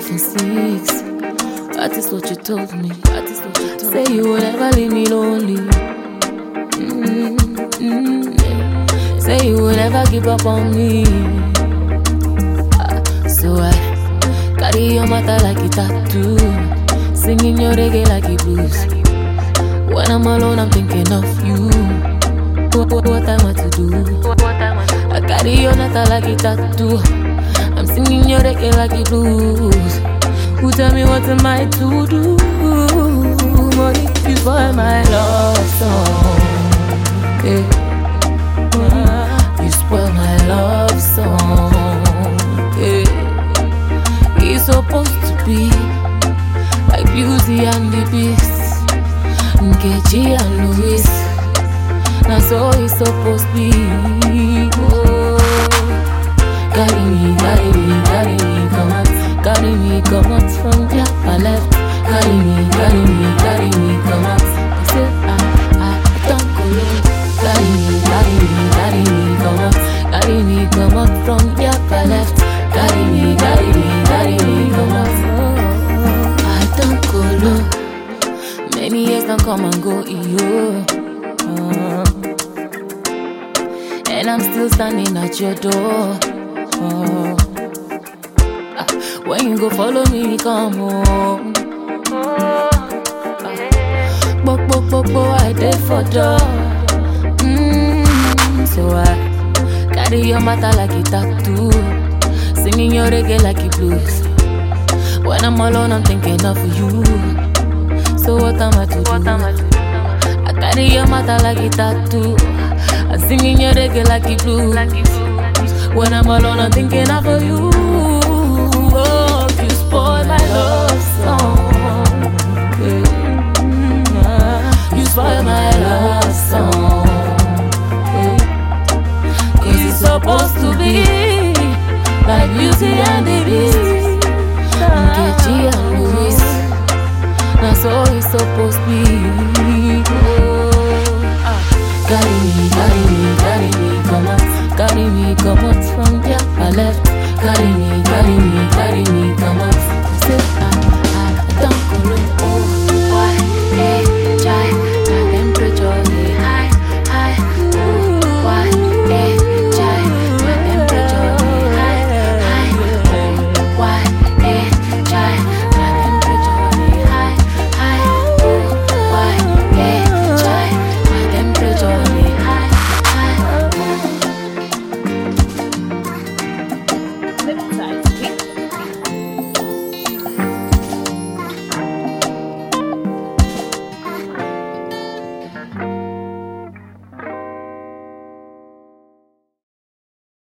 iPhone 6. That is what you told me. Say you would never leave me lonely. Say you would never give up on me. So I carry your matter like a tattoo, singing your reggae like a blues. When I'm alone, I'm thinking of you. What am I to do? I carry your matter like a tattoo, I'm singing your reggae like a blues. Who tell me what am I to do? But if you spoil my love song, yeah. You spoil my love song, yeah. It's supposed to be like Beauty and the Beast, Nkechi and Louis. Now so it's supposed to be. Oh, carry me, come on. Carry me, come out from your left. Carry me, come out. Say I don't go low. Carry me, come out. Carry me, come out from your left. Carry me, come out. I don't go low. Many years don't come and go, yo. And I'm still standing at your door. When you go follow me, come home. I did for door. So I carry your matter like a tattoo, singing your reggae like a blues. When I'm alone, I'm thinking of you. So what am I to do? I carry your matter like a tattoo, I'm singing your reggae like a blues. When I'm alone, I'm thinking of you. Oh, you spoil my love song, yeah. You spoil my love song, yeah. 'Cause it's supposed to be like Beauty and the Beast, Nkechi and Louis. Now so it's supposed to be.